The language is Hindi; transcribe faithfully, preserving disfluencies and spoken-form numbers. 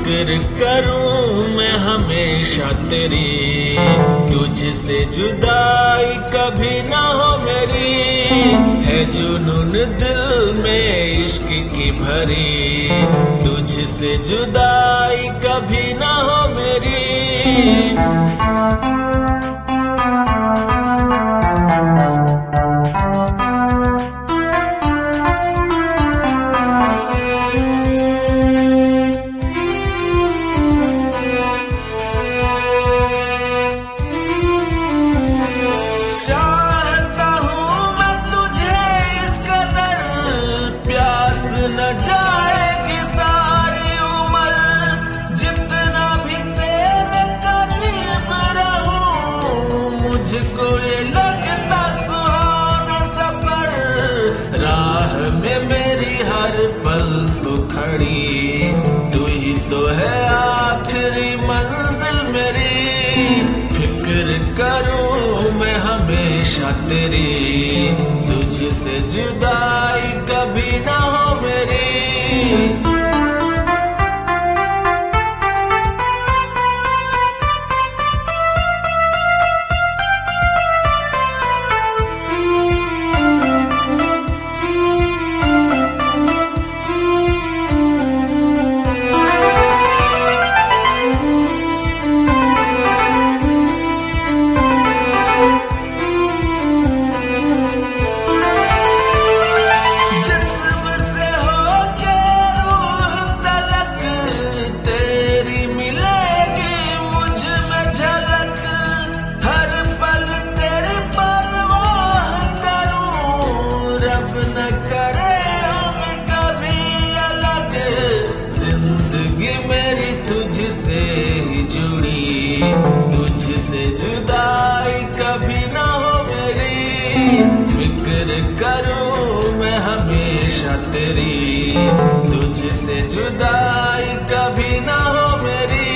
फिक्र करूं मैं हमेशा तेरी, तुझसे जुदाई कभी ना हो मेरी। है जुनून दिल में इश्क की भरी, तुझसे जुदाई कभी ना हो मेरी। चाहता हूँ मैं तुझे इस कदर, प्यास न जाएगी सारी उम्र। जितना भी तेरे करीब रहूं, मुझको ये लगता सुहाना सफर। राह में मेरी हर पल तो खड़ी, तू ही तो है आखिरी मंजिल मेरी। फिक्र करूं मैं हमेशा तेरी, तुझसे जुदाई कभी ना हो मेरी। न करे हम कभी अलग, जिंदगी मेरी तुझसे ही जुड़ी, तुझसे जुदाई कभी ना हो मेरी। फिक्र करूं मैं हमेशा तेरी, तुझसे जुदाई कभी ना हो मेरी।